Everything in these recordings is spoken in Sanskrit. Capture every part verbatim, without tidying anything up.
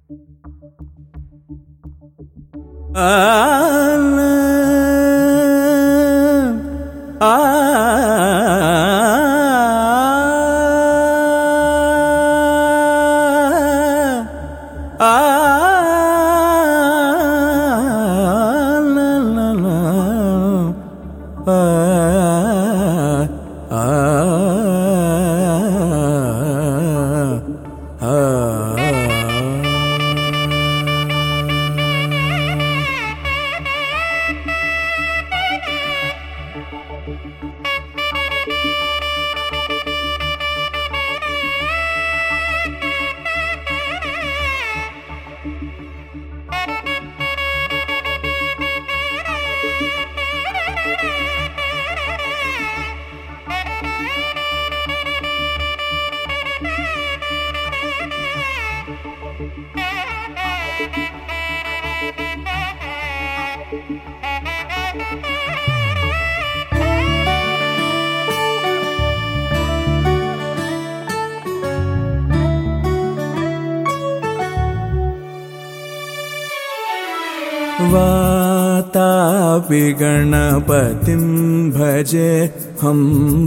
वातापि गणपतिं भजे हम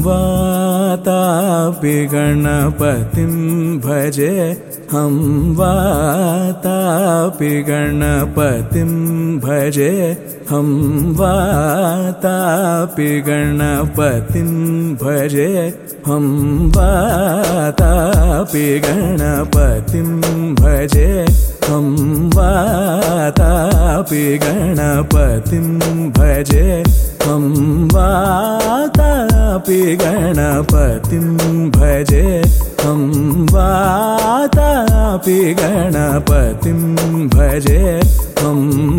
वातापि गणपतिं भजे हम वातापि गणपतिं भजे हम वातापि गणपतिं भजे हम वातापि गणपतिं भजे हम वातापि गणपतिं भजे हम वातापि गणपतिं भजे हम वातापि गणपतिं भजे हम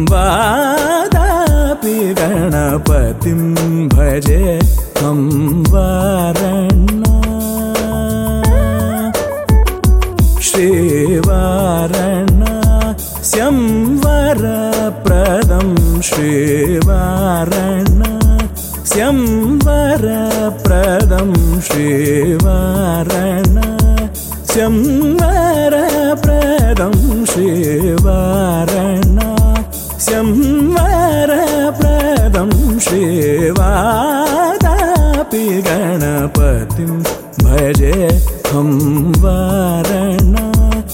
वातापि गणपतिं भजे हम वारणा श्रीवारणा स्यंवरप्रदं श्रीवारणा स्यंवरप्रदं श्रीवारणा स्यंवरप्रदं श्रीवारणा स्यंवरप्रदं श्रीवातापि गणपतिं भजे हम वारणा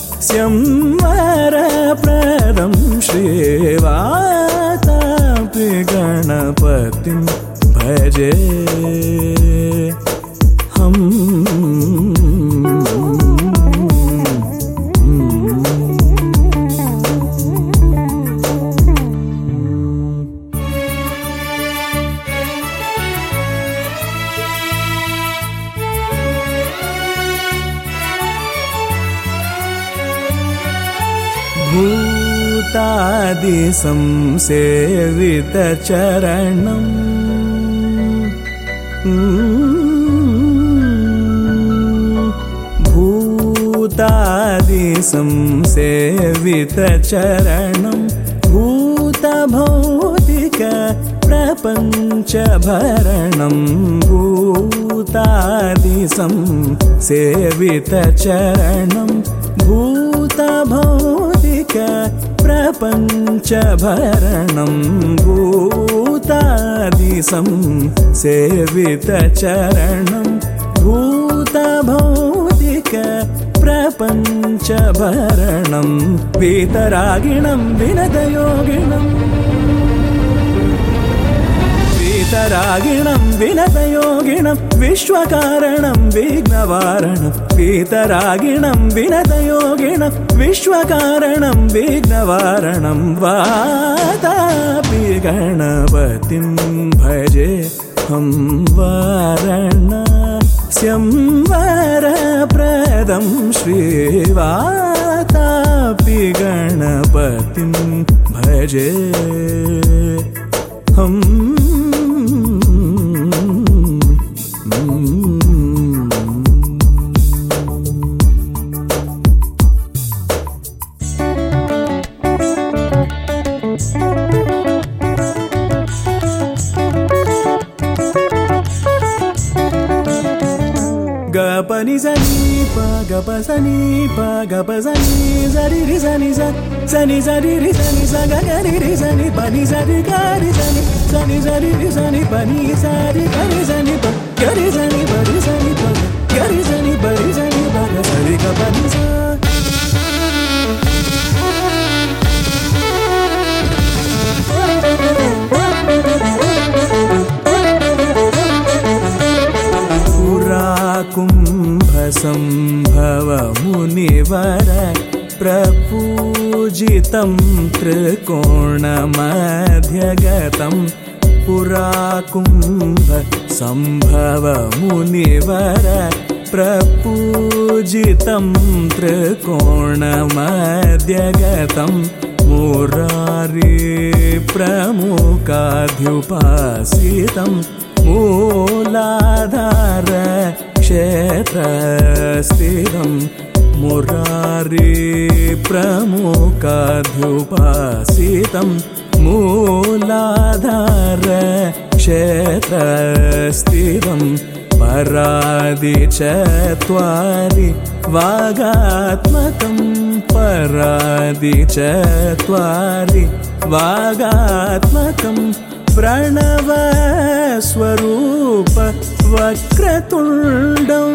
स्यंवरप्रदं श्रीवातापि गणपतिं भजे हम भूतादि संसेवितचरणं भूतादि संसेवितचरणं भूतभौतिक प्रपञ्चभरणं भूतादि संसेवितचरणं भूतभौतिक प्रपञ्चभरणं भूतादि संसेवितचरणं भूतभौतिक प्रपञ्चभरणं वीतरागिणं विनतयोगिनं वीतरागिणं विनतयोगिनं विश्वकारणं विघ्नवारणं वीतरागिणं विनतयोगिनं विश्वकारणं विघ्नवारणं वातापि गणपतिं भजे हम वारणा स्यंवरप्रदं श्रीवातापि गणपतिं भजे हम गपनि सनि प गप सनि प गप सनि सरि रि सनि स Sani sari ri sani saga gari ri sani pani sari gari sani sani sari ri sani pani sari gari sani pa gari sani bari sani pa gari sani bari sani pa sari ga pani sa. कुम्भ संभव मुनिवर प्रपूजितं त्रिकोणमध्यगतं पुरा कुम्भ संभव मुनिवर प्रपूजितं त्रिकोणमध्यगतं मुरारी प्रमुखाध्युपासितं मूलाधार क्षेत्रस्थितं मुरारी प्रमुखाध्युपासितं मूलाधार क्षेत्रस्थितं परादि चत्वारि वागात्मकं परादि चत्वारि वागात्मकं प्रणव स्वरूप वक्रतुण्डम्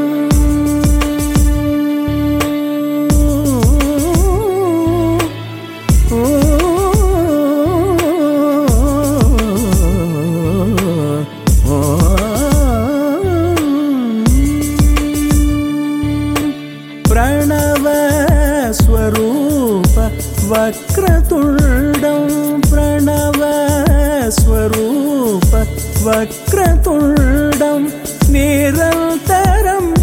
प्रणव स्वरूप वक्रतुण्डं प्रणव स्वरूप वक्रतुण्डं निरन्तरं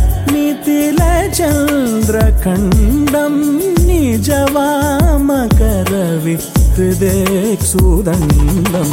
नितिलचन्द्रखण्डं निजवामकरवि हृदेक्षुदण्डं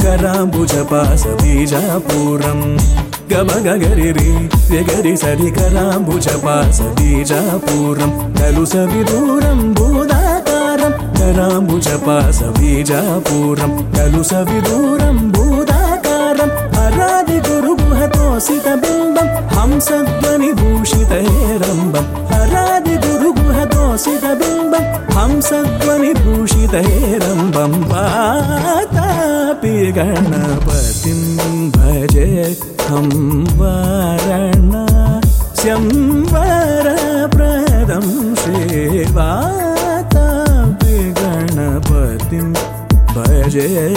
कराम्बुजपाशबीजापूरं गमगगरिरि गरि सरि कराम्बुजपाशबीजापूरं खलु सविदूरं भूदाकारं कराम्बुजपाशबीजापूरं खलु सविदूरं भूदाकारं हरादि गुरुगुहतोषितबिम्बं हंसध्वनिभूषितैरम्बं हरादि गुरुगुहतोषितबिम्बं हंसध्वनिभूषितैरम्बं वातापि गणपतिं भजे हं वाराणस्यं वरप्रदं श्रीवातापि गणपतिं भजे